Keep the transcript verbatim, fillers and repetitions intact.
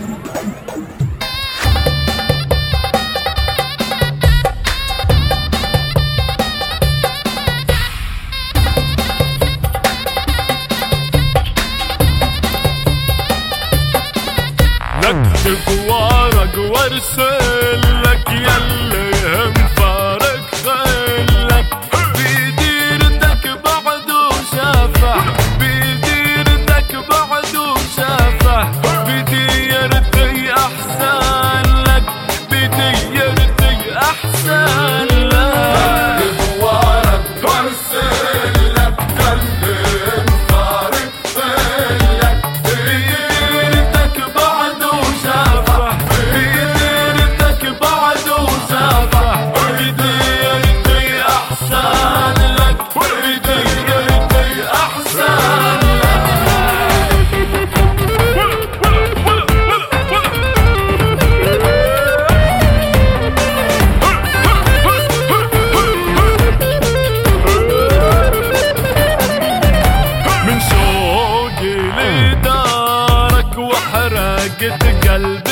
نكتب ورق وارسل لك يلي هم فارق خلك بيديرتك بعد وشافه بيديرتك بعد وشافه بديرتي احسن لك بديرتي احسن لك. نكتب ورق وارسل لك يلي هم فارق خلك بيديرتك بعد وشافه بيديرتك بعد وشافه بديرتي احسن لك بديرتي احسن لك. من شوقي لدارك وحرقت قلبي